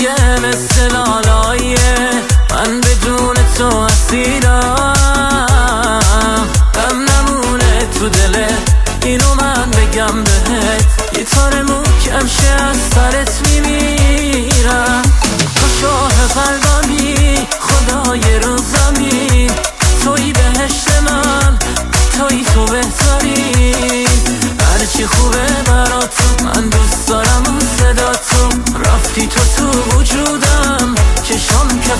میگه مثل لالاییه، من بدون تو اسیرم، غم نمونه تو دله، اینو من بگم بهت، یه تار محکم شه از سرت میمیرم. تو شاه قلبمی، خدای رو زمین، توی بهشت من، توی تو بهترین، هرچی خوبه برات من دوست دارم اون صدات.